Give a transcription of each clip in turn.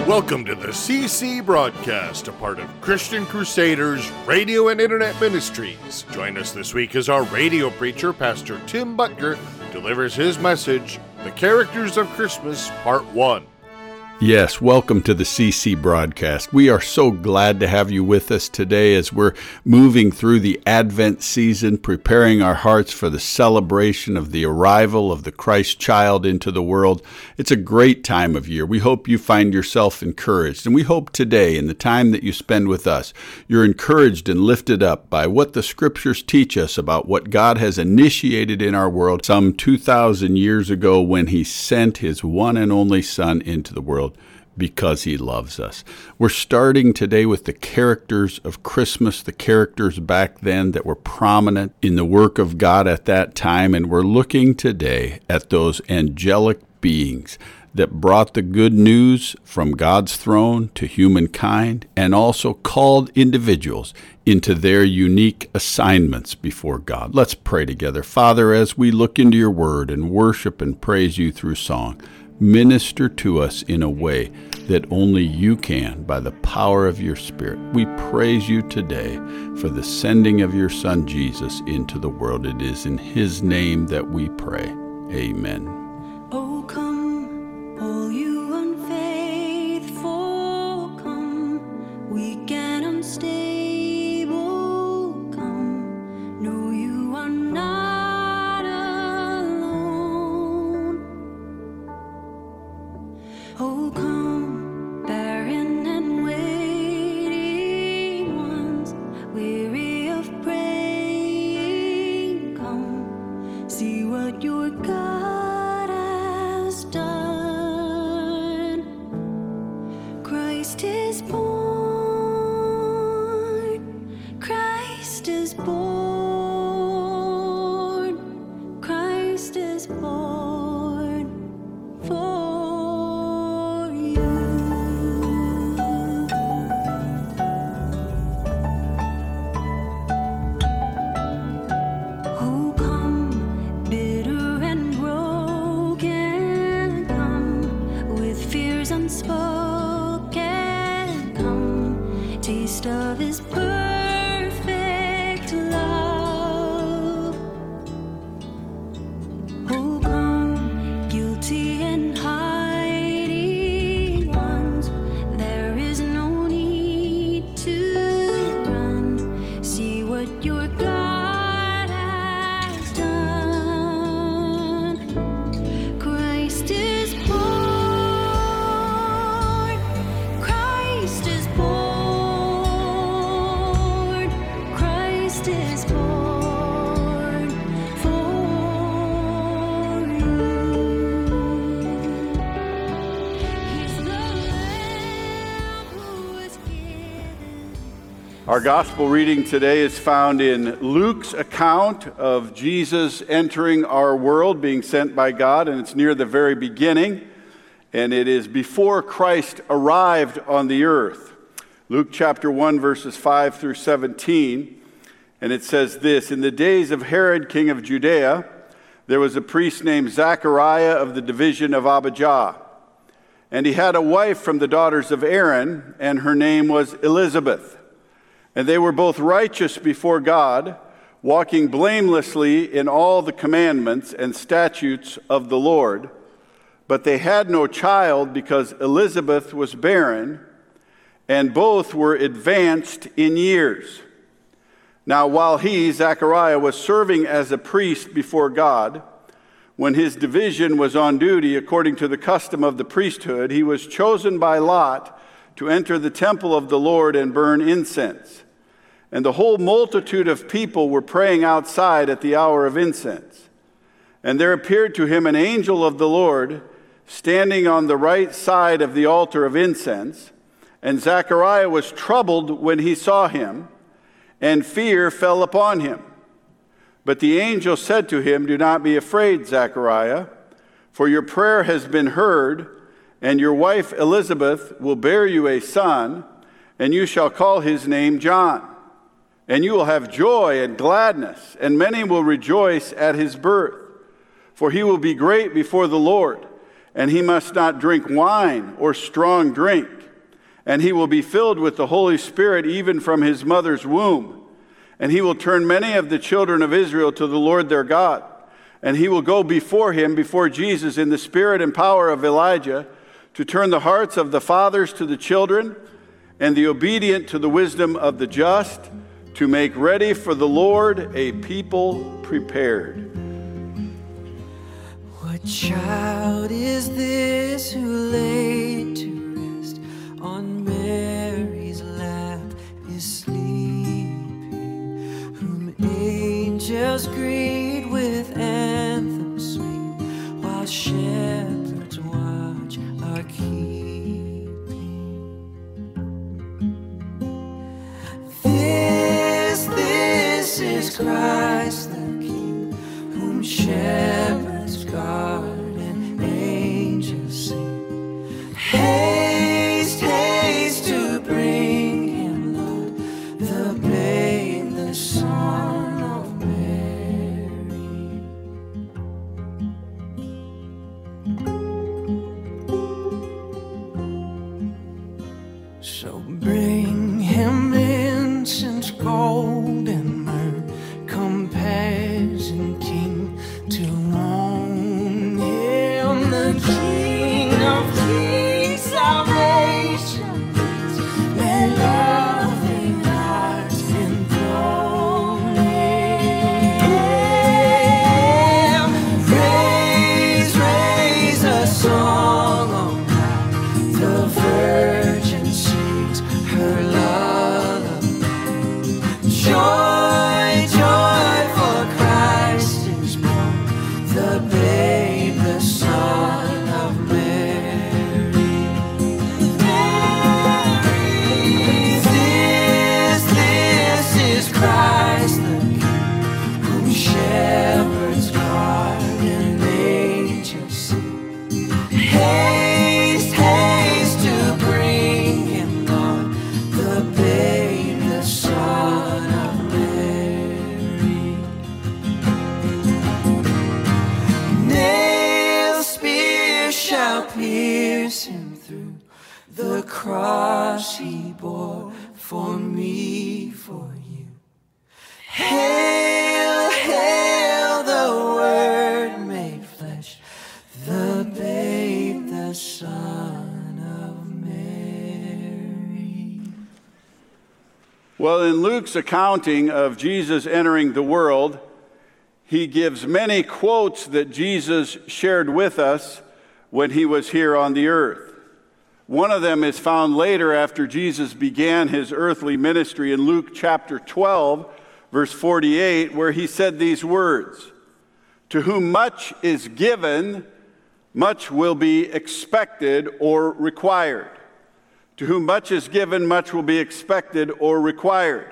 Welcome to the CC Broadcast, a part of Christian Crusaders Radio and Internet Ministries. Join us this week as our radio preacher, Pastor Tim Butker, delivers his message, The Characters of Christmas, Part 1. Yes, welcome to the CC Broadcast. We are so glad to have you with us today as we're moving through the Advent season, preparing our hearts for the celebration of the arrival of the Christ child into the world. It's a great time of year. We hope you find yourself encouraged, and we hope today, in the time that you spend with us, you're encouraged and lifted up by what the Scriptures teach us about what God has initiated in our world some 2,000 years ago when He sent His one and only Son into the world, because He loves us. We're starting today with the characters of Christmas, the characters back then that were prominent in the work of God at that time, and we're looking today at those angelic beings that brought the good news from God's throne to humankind and also called individuals into their unique assignments before God. Let's pray together. Father, as we look into your word and worship and praise you through song, minister to us in a way that only you can by the power of your Spirit. We praise you today for the sending of your Son Jesus into the world. It is in His name that we pray. Amen. Oh, come, all you unfaithful, come, weak and unstable, come, no, you are not alone. Oh, come, barren and waiting ones, weary of praying, come, see what your God has done. Christ is born, Christ is born, Christ is born for unspoken, come, taste of His perfect love. Oh, come, guilty and hiding ones, there is no need to run, see what your God has done. Christ is born. Our gospel reading today is found in Luke's account of Jesus entering our world, being sent by God, and it's near the very beginning, and it is before Christ arrived on the earth. Luke chapter 1, verses 5 through 17, and it says this: In the days of Herod, king of Judea, there was a priest named Zachariah of the division of Abijah, and he had a wife from the daughters of Aaron, and her name was Elizabeth. And they were both righteous before God, walking blamelessly in all the commandments and statutes of the Lord. But they had no child because Elizabeth was barren, and both were advanced in years. Now while he, Zechariah, was serving as a priest before God, when his division was on duty according to the custom of the priesthood, he was chosen by Lot to enter the temple of the Lord and burn incense. And the whole multitude of people were praying outside at the hour of incense. And there appeared to him an angel of the Lord standing on the right side of the altar of incense. And Zechariah was troubled when he saw him, and fear fell upon him. But the angel said to him, "Do not be afraid, Zechariah, for your prayer has been heard, and your wife Elizabeth will bear you a son, and you shall call his name John. And you will have joy and gladness, and many will rejoice at his birth. For he will be great before the Lord, and he must not drink wine or strong drink. And he will be filled with the Holy Spirit even from his mother's womb. And he will turn many of the children of Israel to the Lord their God. And he will go before him, before Jesus, in the spirit and power of Elijah, to turn the hearts of the fathers to the children, and the obedient to the wisdom of the just, to make ready for the Lord a people prepared. What child is this who laid to rest on Mary's lap is sleeping, whom angels greet with anthems sweet, while shepherds watch our keeping? This is Christ the King, whom shepherds guard and angels sing. Haste, haste to bring him, Lord, the babe, the Son of Mary. So bring him incense, gold, and myrrh, compassion, King, to own him, the King of kings, salvation meets. Let loving hearts enthrone him. Raise, raise a song on high, the Virgin sings her lullaby. Joy, joy, for Christ is born, the babe, the Son of Mary. This is Christ the King, whom shepherds guard and angels sing. Haste, haste to bring him, Lord, the babe, the Son of Mary. Nail, spear shall pierce him through, the cross he bore for me, for you. Hail, hail, the Word made flesh, the babe, the Son of Mary. Well, in Luke's accounting of Jesus entering the world, he gives many quotes that Jesus shared with us when he was here on the earth. One of them is found later after Jesus began his earthly ministry in Luke chapter 12, verse 48, where he said these words: "To whom much is given, much will be expected or required." To whom much is given, much will be expected or required.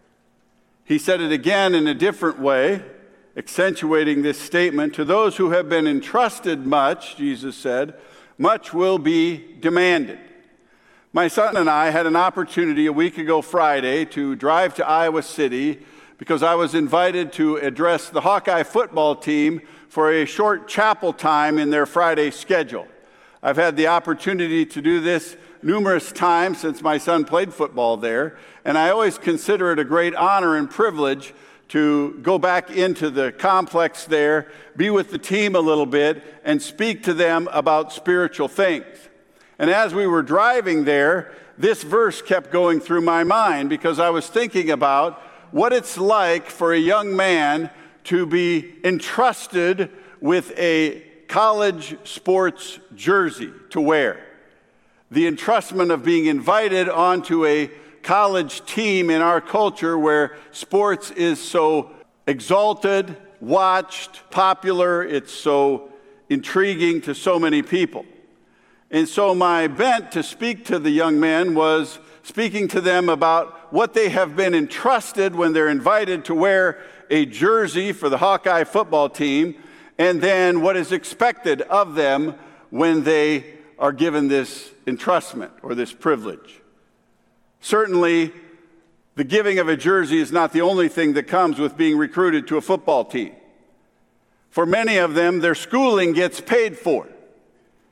He said it again in a different way, accentuating this statement. To those who have been entrusted much, Jesus said, much will be demanded. My son and I had an opportunity a week ago Friday to drive to Iowa City because I was invited to address the Hawkeye football team for a short chapel time in their Friday schedule. I've had the opportunity to do this numerous times since my son played football there, and I always consider it a great honor and privilege to go back into the complex there, be with the team a little bit, and speak to them about spiritual things. And as we were driving there, this verse kept going through my mind because I was thinking about what it's like for a young man to be entrusted with a college sports jersey to wear. The entrustment of being invited onto a college team in our culture where sports is so exalted, watched, popular, it's so intriguing to so many people. And so my bent to speak to the young men was speaking to them about what they have been entrusted when they're invited to wear a jersey for the Hawkeye football team, and then what is expected of them when they are given this entrustment or this privilege. Certainly, the giving of a jersey is not the only thing that comes with being recruited to a football team. For many of them, their schooling gets paid for.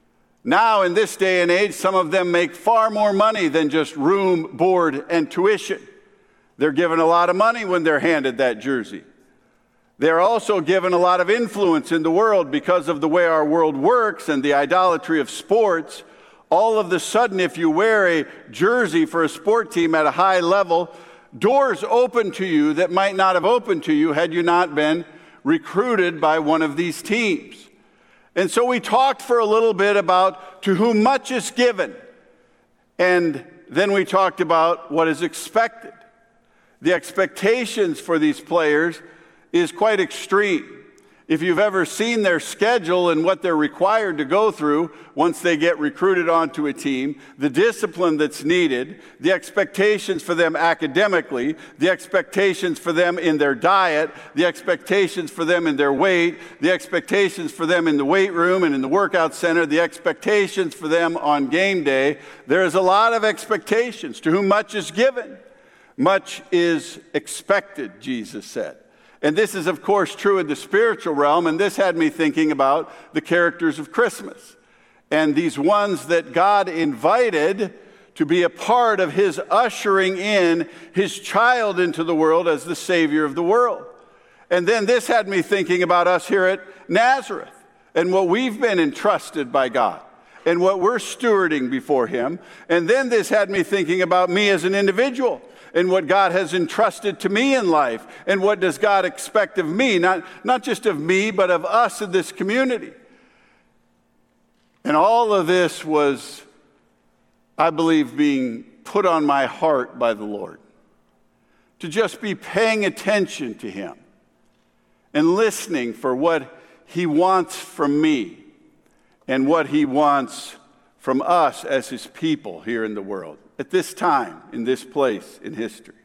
Now, in this day and age, some of them make far more money than just room, board, and tuition. They're given a lot of money when they're handed that jersey. They're also given a lot of influence in the world because of the way our world works and the idolatry of sports. All of a sudden, if you wear a jersey for a sport team at a high level, doors open to you that might not have opened to you had you not been recruited by one of these teams. And so we talked for a little bit about to whom much is given. And then we talked about what is expected. The expectations for these players is quite extreme. If you've ever seen their schedule and what they're required to go through once they get recruited onto a team, the discipline that's needed, the expectations for them academically, the expectations for them in their diet, the expectations for them in their weight, the expectations for them in the weight room and in the workout center, the expectations for them on game day, there is a lot of expectations. To whom much is given, much is expected, Jesus said. And this is, of course, true in the spiritual realm, and this had me thinking about the characters of Christmas and these ones that God invited to be a part of his ushering in his child into the world as the Savior of the world. And then this had me thinking about us here at Nazareth and what we've been entrusted by God and what we're stewarding before him. And then this had me thinking about me as an individual and what God has entrusted to me in life, and what does God expect of me, not just of me, but of us in this community. And all of this was, I believe, being put on my heart by the Lord, to just be paying attention to him and listening for what he wants from me and what he wants from us as his people here in the world, at this time, in this place in history.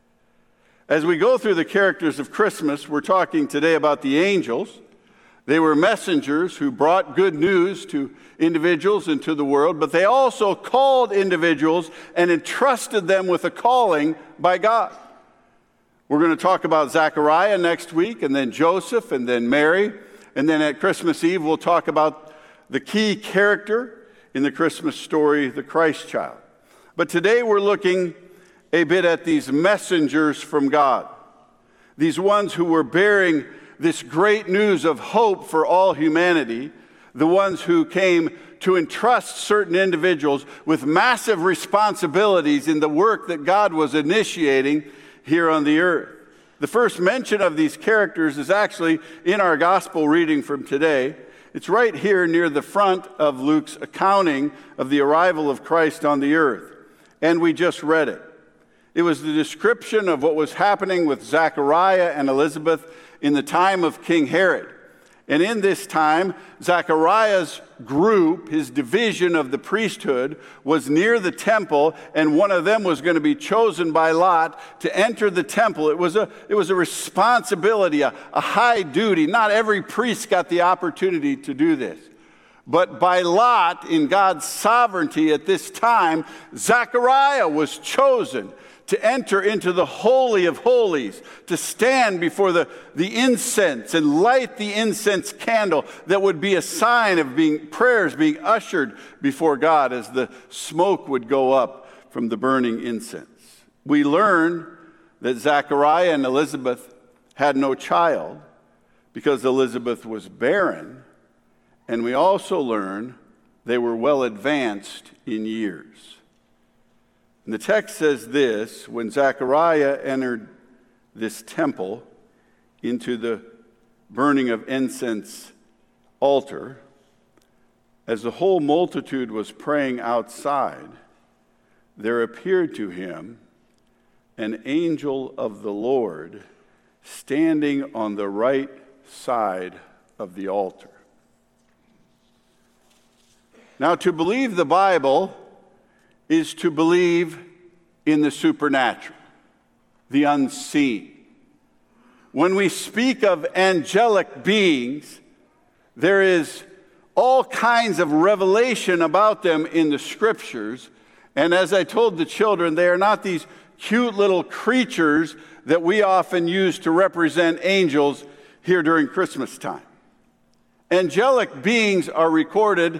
As we go through the characters of Christmas, we're talking today about the angels. They were messengers who brought good news to individuals and to the world, but they also called individuals and entrusted them with a calling by God. We're going to talk about Zechariah next week, and then Joseph, and then Mary, and then at Christmas Eve we'll talk about the key character in the Christmas story, the Christ child. But today we're looking a bit at these messengers from God, these ones who were bearing this great news of hope for all humanity, the ones who came to entrust certain individuals with massive responsibilities in the work that God was initiating here on the earth. The first mention of these characters is actually in our gospel reading from today. It's right here near the front of Luke's accounting of the arrival of Christ on the earth. And we just read it. It was the description of what was happening with Zechariah and Elizabeth in the time of King Herod. And in this time, Zechariah's group, his division of the priesthood, was near the temple, and one of them was going to be chosen by lot to enter the temple. It was a responsibility, a high duty. Not every priest got the opportunity to do this. But by lot, in God's sovereignty at this time, Zechariah was chosen to enter into the Holy of Holies, to stand before the incense and light the incense candle that would be a sign of prayers being ushered before God as the smoke would go up from the burning incense. We learn that Zechariah and Elizabeth had no child because Elizabeth was barren. And we also learn they were well advanced in years. And the text says this: when Zechariah entered this temple into the burning of incense altar, as the whole multitude was praying outside, there appeared to him an angel of the Lord standing on the right side of the altar. Now, to believe the Bible is to believe in the supernatural, the unseen. When we speak of angelic beings, there is all kinds of revelation about them in the scriptures. And as I told the children, they are not these cute little creatures that we often use to represent angels here during Christmas time. Angelic beings are recorded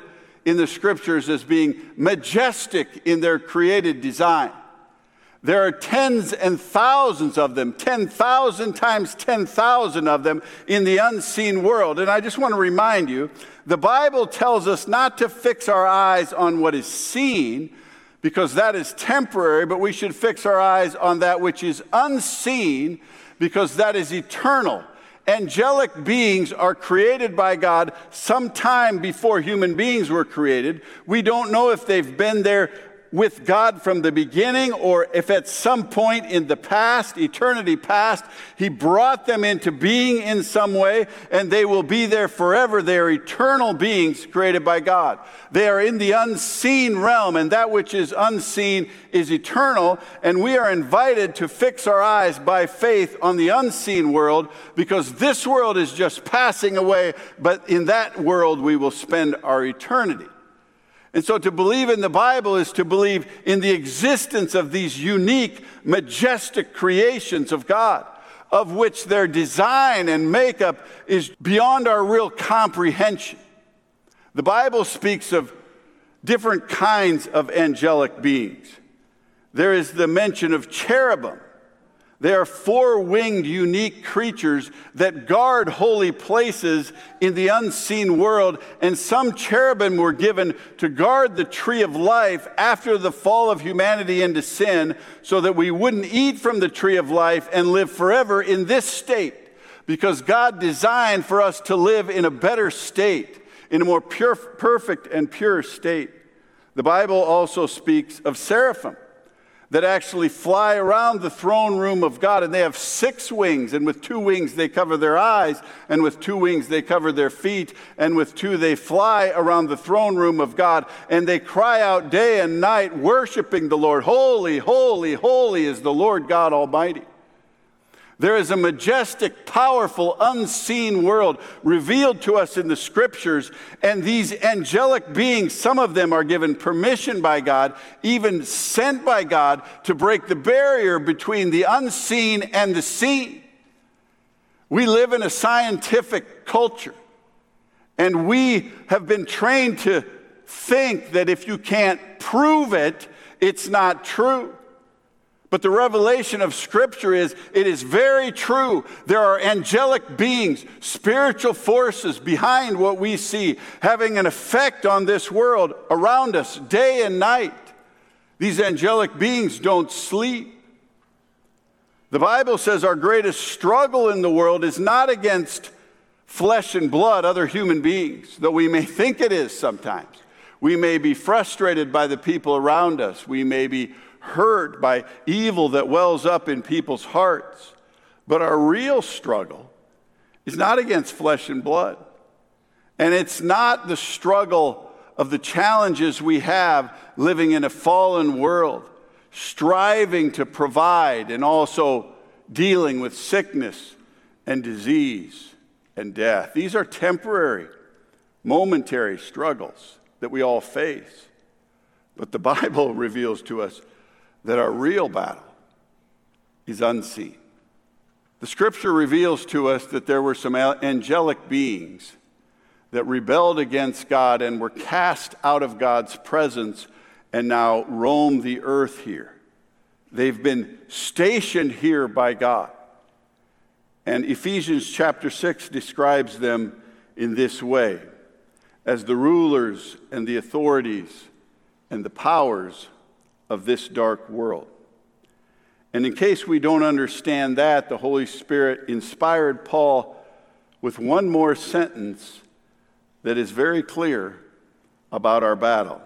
in the scriptures as being majestic in their created design. There are tens and thousands of them, 10,000 times 10,000 of them in the unseen world. And I just want to remind you, the Bible tells us not to fix our eyes on what is seen, because that is temporary, but we should fix our eyes on that which is unseen, because that is eternal. Angelic beings are created by God sometime before human beings were created. We don't know if they've been there with God from the beginning, or if at some point in the past, eternity past, he brought them into being in some way, and they will be there forever. They are eternal beings created by God. They are in the unseen realm, and that which is unseen is eternal, and we are invited to fix our eyes by faith on the unseen world, because this world is just passing away, but in that world we will spend our eternity. And so to believe in the Bible is to believe in the existence of these unique, majestic creations of God, of which their design and makeup is beyond our real comprehension. The Bible speaks of different kinds of angelic beings. There is the mention of cherubim. They are four-winged, unique creatures that guard holy places in the unseen world, and some cherubim were given to guard the tree of life after the fall of humanity into sin, so that we wouldn't eat from the tree of life and live forever in this state, because God designed for us to live in a better state, in a more pure, perfect and pure state. The Bible also speaks of seraphim that actually fly around the throne room of God, and they have 6 wings, and with 2 wings they cover their eyes, and with 2 wings they cover their feet, and with 2 they fly around the throne room of God, and they cry out day and night, worshiping the Lord. Holy, holy, holy is the Lord God Almighty. There is a majestic, powerful, unseen world revealed to us in the scriptures, and these angelic beings, some of them are given permission by God, even sent by God, to break the barrier between the unseen and the seen. We live in a scientific culture, and we have been trained to think that if you can't prove it, it's not true. But the revelation of Scripture is, it is very true. There are angelic beings, spiritual forces behind what we see, having an effect on this world around us day and night. These angelic beings don't sleep. The Bible says our greatest struggle in the world is not against flesh and blood, other human beings, though we may think it is sometimes. We may be frustrated by the people around us. We may be hurt by evil that wells up in people's hearts. But our real struggle is not against flesh and blood. And it's not the struggle of the challenges we have living in a fallen world, striving to provide and also dealing with sickness and disease and death. These are temporary, momentary struggles that we all face. But the Bible reveals to us that our real battle is unseen. The scripture reveals to us that there were some angelic beings that rebelled against God and were cast out of God's presence and now roam the earth here. They've been stationed here by God. And Ephesians chapter 6 describes them in this way: as the rulers and the authorities and the powers of this dark world. And in case we don't understand that, the Holy Spirit inspired Paul with one more sentence that is very clear about our battle.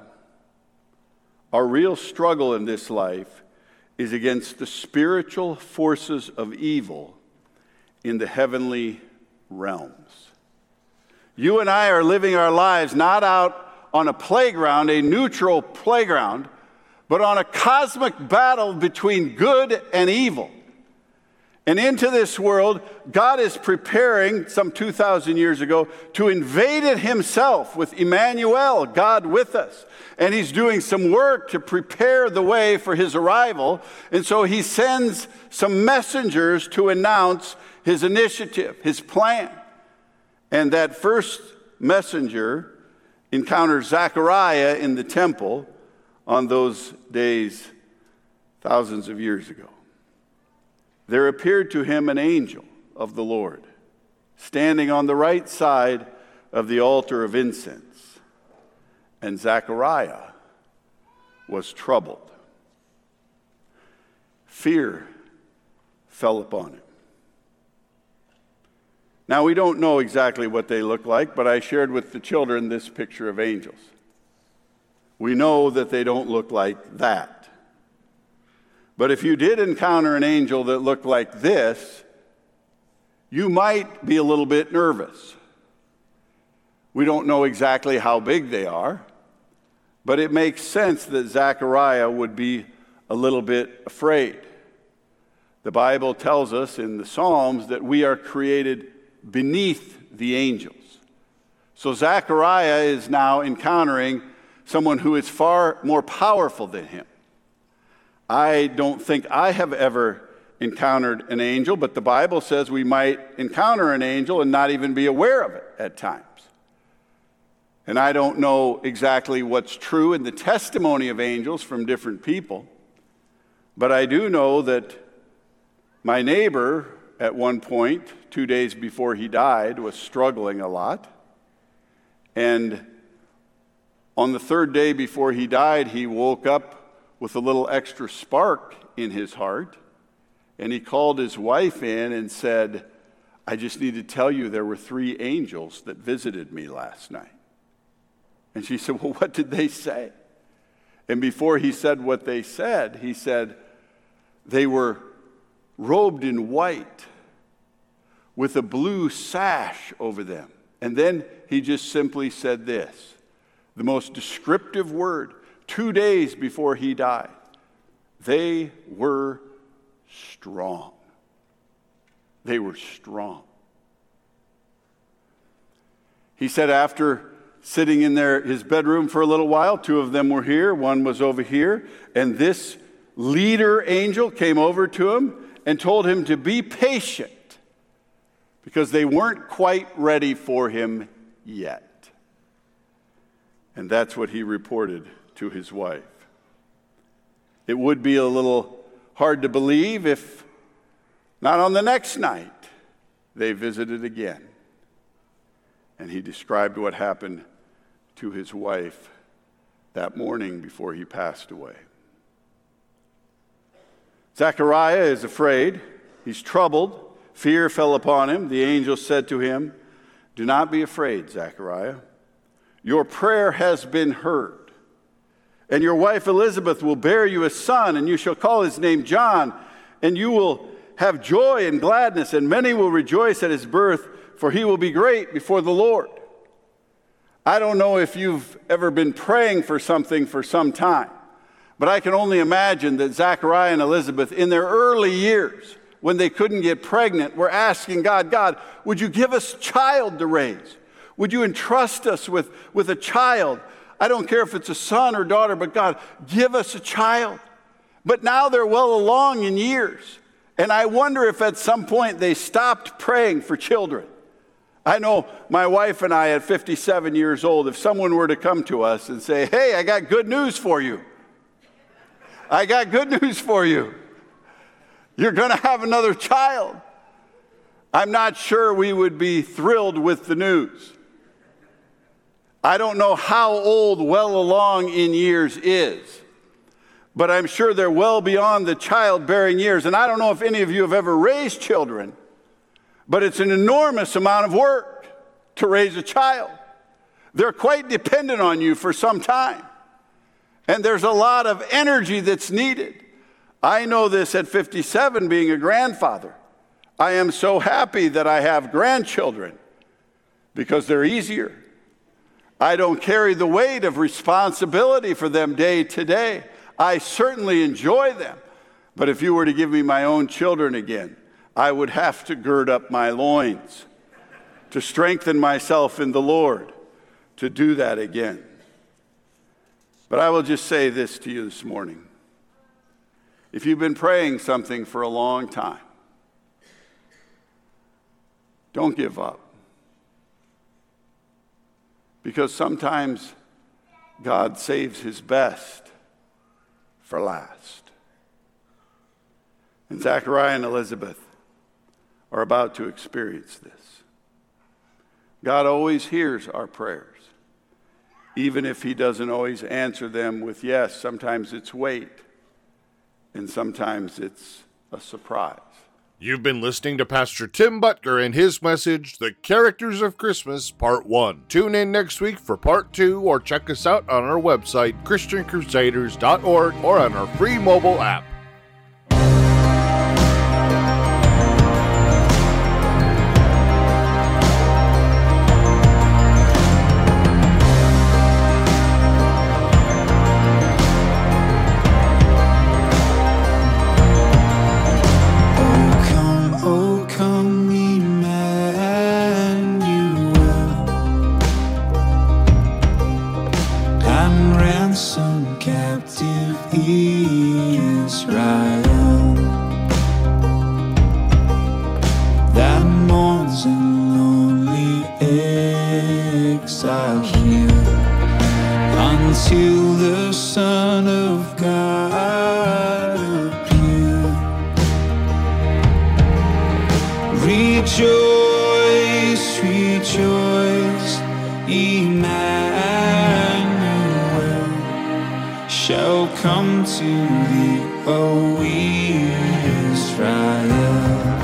Our real struggle in this life is against the spiritual forces of evil in the heavenly realms. You and I are living our lives not out on a playground, a neutral playground, but on a cosmic battle between good and evil. And into this world, God is preparing, some 2,000 years ago, to invade it himself with Emmanuel, God with us. And he's doing some work to prepare the way for his arrival. And so he sends some messengers to announce his initiative, his plan. And that first messenger encountered Zechariah in the temple on those days thousands of years ago. There appeared to him an angel of the Lord, standing on the right side of the altar of incense. And Zechariah was troubled. Fear fell upon him. Now, we don't know exactly what they look like, but I shared with the children this picture of angels. We know that they don't look like that. But if you did encounter an angel that looked like this, you might be a little bit nervous. We don't know exactly how big they are, but it makes sense that Zechariah would be a little bit afraid. The Bible tells us in the Psalms that we are created beneath the angels. So Zechariah is now encountering someone who is far more powerful than him. I don't think I have ever encountered an angel, but the Bible says we might encounter an angel and not even be aware of it at times. And I don't know exactly what's true in the testimony of angels from different people, but I do know that my neighbor at one point, 2 days before he died, was struggling a lot. And on the third day before he died, he woke up with a little extra spark in his heart. And he called his wife in and said, "I just need to tell you there were 3 angels that visited me last night." And she said, "Well, what did they say?" And before he said what they said, he said, "They were robed in white with a blue sash over them." And then he just simply said this, the most descriptive word, 2 days before he died. They were strong. They were strong. He said after sitting in his bedroom for a little while, 2 of them were here, 1 was over here, and this leader angel came over to him and told him to be patient because they weren't quite ready for him yet. And that's what he reported to his wife. It would be a little hard to believe if not on the next night they visited again. And he described what happened to his wife that morning before he passed away. Zechariah is afraid. He's troubled. Fear fell upon him. The angel said to him, "Do not be afraid, Zechariah. Your prayer has been heard. And your wife Elizabeth will bear you a son, and you shall call his name John. And you will have joy and gladness, and many will rejoice at his birth, for he will be great before the Lord." I don't know if you've ever been praying for something for some time, but I can only imagine that Zechariah and Elizabeth, in their early years, when they couldn't get pregnant, were asking God, "God, would you give us a child to raise? Would you entrust us with a child? I don't care if it's a son or daughter, but God, give us a child." But now they're well along in years, and I wonder if at some point they stopped praying for children. I know my wife and I at 57 years old, if someone were to come to us and say, "Hey, I got good news for you. I got good news for you. You're going to have another child." I'm not sure we would be thrilled with the news. I don't know how old well along in years is, but I'm sure they're well beyond the childbearing years. And I don't know if any of you have ever raised children, but it's an enormous amount of work to raise a child. They're quite dependent on you for some time. And there's a lot of energy that's needed. I know this at 57, being a grandfather. I am so happy that I have grandchildren because they're easier. I don't carry the weight of responsibility for them day to day. I certainly enjoy them. But if you were to give me my own children again, I would have to gird up my loins to strengthen myself in the Lord to do that again. But I will just say this to you this morning. If you've been praying something for a long time, don't give up. Because sometimes God saves his best for last. And Zachariah and Elizabeth are about to experience this. God always hears our prayers, even if he doesn't always answer them with yes. Sometimes it's wait, and sometimes it's a surprise. You've been listening to Pastor Tim Butker and his message, The Characters of Christmas, Part 1. Tune in next week for Part 2, or check us out on our website, ChristianCrusaders.org, or on our free mobile app. Until the Son of God appear. Rejoice, rejoice, Emmanuel shall come to thee, O Israel.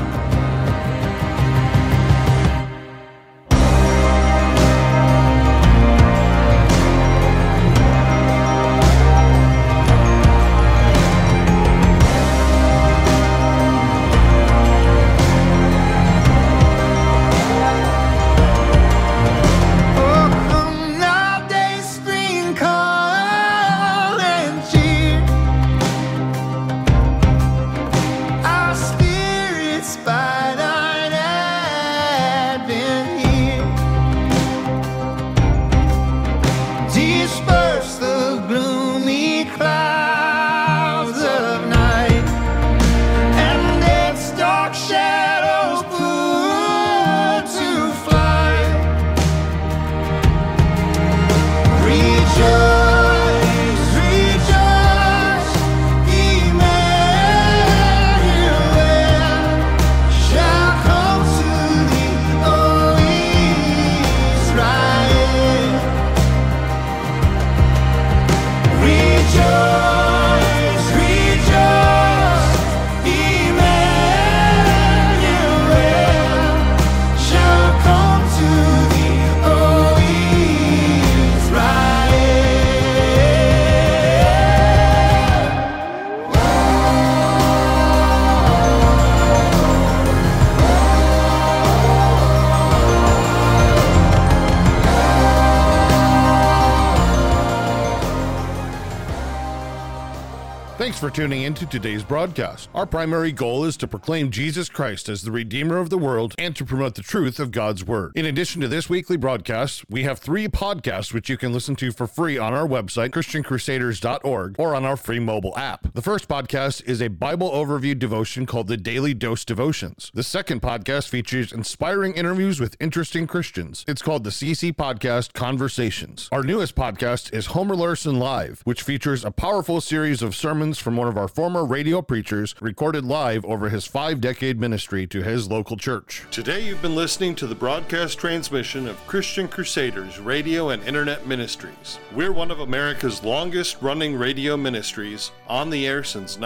Thanks for tuning in to today's broadcast. Our primary goal is to proclaim Jesus Christ as the Redeemer of the world and to promote the truth of God's Word. In addition to this weekly broadcast, we have 3 podcasts which you can listen to for free on our website, ChristianCrusaders.org, or on our free mobile app. The first podcast is a Bible overview devotion called the Daily Dose Devotions. The second podcast features inspiring interviews with interesting Christians. It's called the CC Podcast Conversations. Our newest podcast is Homer Larson Live, which features a powerful series of sermons from one of our former radio preachers recorded live over his 5-decade ministry to his local church. Today you've been listening to the broadcast transmission of Christian Crusaders Radio and Internet Ministries. We're one of America's longest running radio ministries, on the air since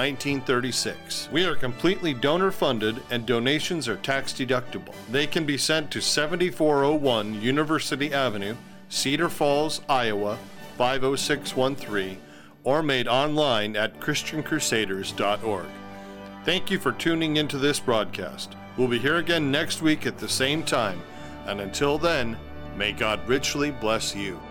1936. We are completely donor funded and donations are tax deductible. They can be sent to 7401 University Avenue, Cedar Falls, Iowa 50613, or made online at ChristianCrusaders.org. Thank you for tuning into this broadcast. We'll be here again next week at the same time, and until then, may God richly bless you.